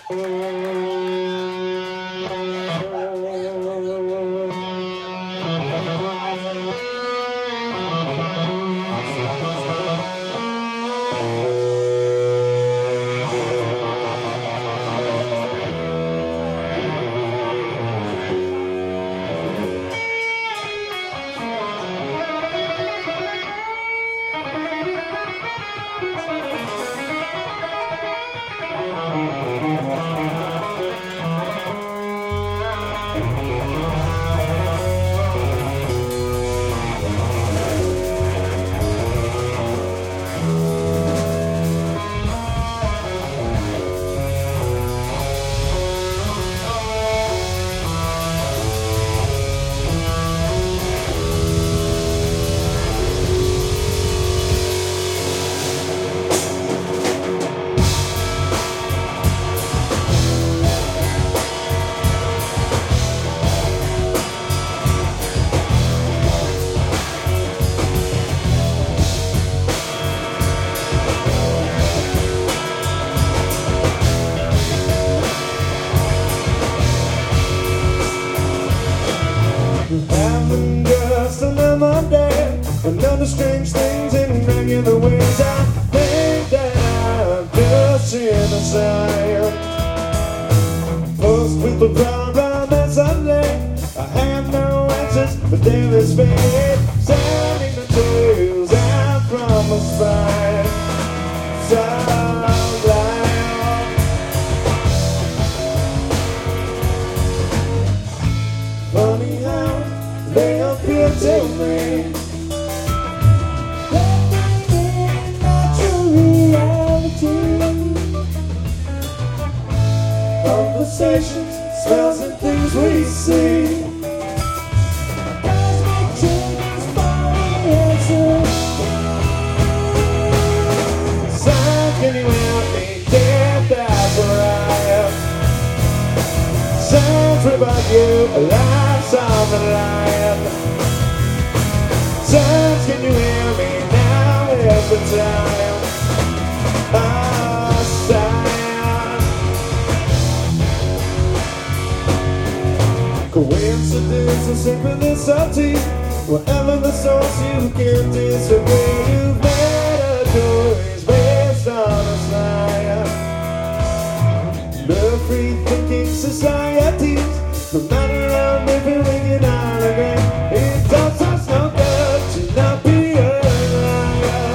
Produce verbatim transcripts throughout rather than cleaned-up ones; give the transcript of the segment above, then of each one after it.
Having just another day, another strange things in regular ways. I think that I'm just in the sign. Post with the crowd round that Sunday. I have no answers, but there is faith. Sounding the tales out from my spine. Sound loud. Funny how they appear to me. Natural reality. Conversations, smells and things we see. Cosmic changes for the answer. Signs, can you help me get that's where I am? Sounds about you, life's on the line. Sounds, can you hear me now? Every time I sigh. Coincidence and synchronicity. Whatever the source, you can't disagree. You've made a choice based on a sign. The free-thinking societies, no matter how different we can all agree, it does us no good to not be a liar.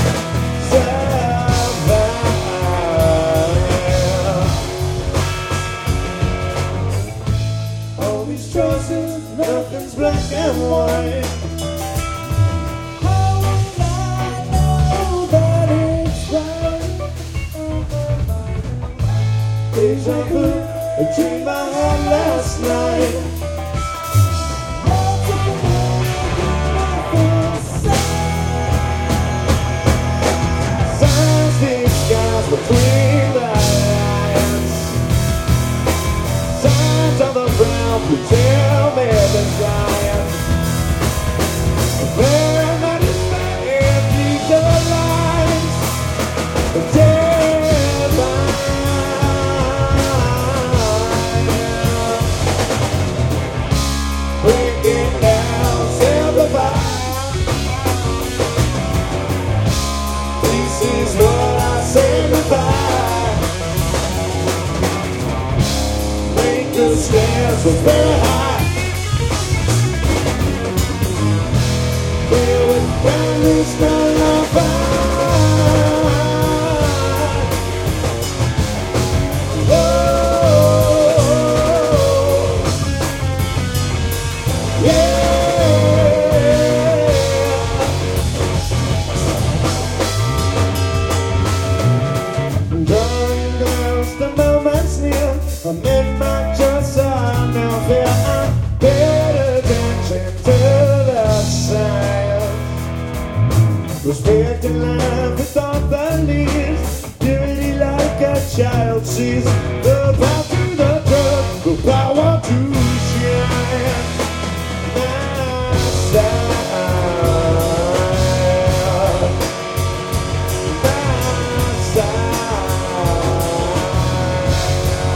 Survive. All these choices, nothing's black and white. How will I know that it's right? Deja vu, a dream I had last night. Signs disguised between the lines. Signs on the ground who tell me the science. Where not is there these other lines. Deadline. Break it down, simplify. This is what I simplify. Make the stairs look very high. Feel it down, it's not on fire. I'm in my trust, I now fear I pay attention to the signs. Respecting life without beliefs. Purity like a child sees the path to the truth, the power to shine. My style, my style.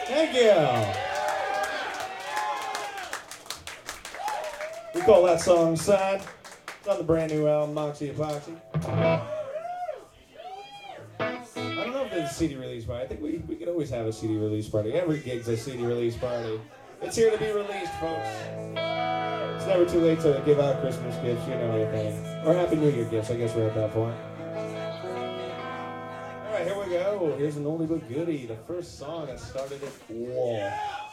Thank you. We call that song Sad. It's on the brand new album, Moxie Epoxy. I don't know if there's a C D release party. I think we, we could always have a C D release party. Every gig's a C D release party. It's here to be released, folks. It's never too late to give out Christmas gifts, you know anything. Or Happy New Year gifts, I guess we're at that point. Alright, here we go. Here's an oldie but goodie. The first song that started it all.